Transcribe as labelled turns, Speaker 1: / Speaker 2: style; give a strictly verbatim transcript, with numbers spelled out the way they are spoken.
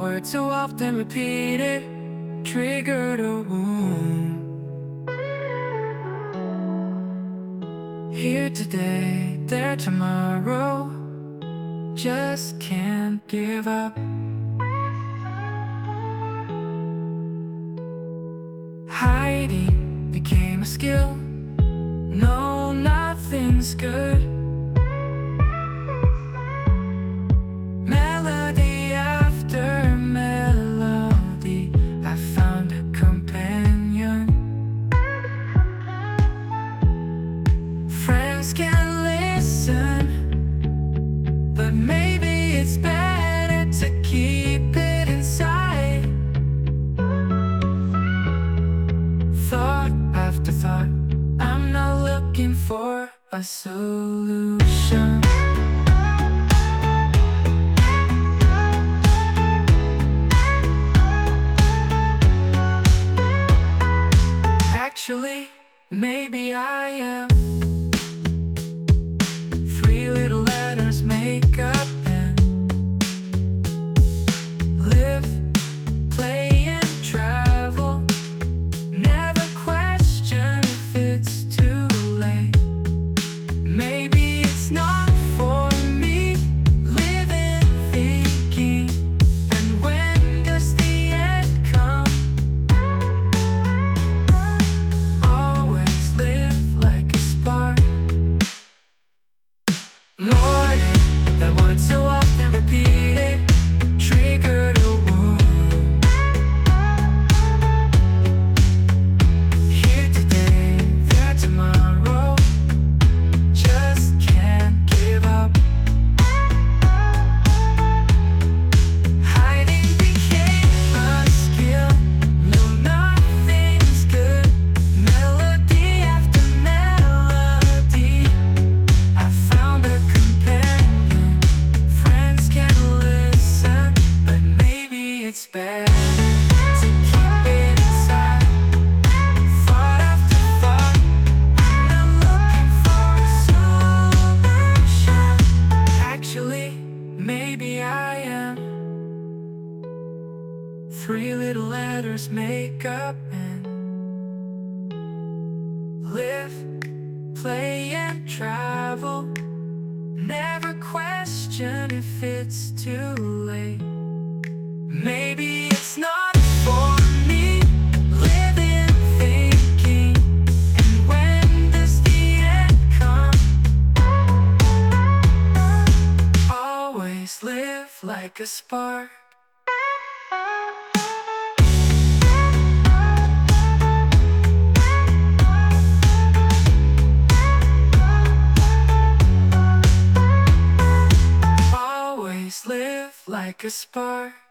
Speaker 1: were too often repeated triggered a wound. Here today, there tomorrow, just can't give up. Hiding became a skill. No, nothing's good. Melody after melody, I found a companion. Friends can listen, but maybe it's better to keep it inside. Thought after thought, I'm not looking for a solution. Actually, maybe I am. Three little letters make up and live, play and travel. Never question if it's too late. Maybe it's not for me. Living, thinking, and when does the end come? Always live like a spark. Morning, that one so often repeated, triggered a wound. Here today, there tomorrow, just can't give up. Hiding became a skill. No, nothing's good. Melody after melody, I found a companion. Friends can listen, but maybe it's better to keep it inside. Thought after thought, I'm not looking for a solution. Actually, maybe I am. Three little letters make up and live, play and travel. Never question if it's too late. Maybe it's not for me. Living, thinking, and when does the end come? Always live like a spark. Always live like a spark.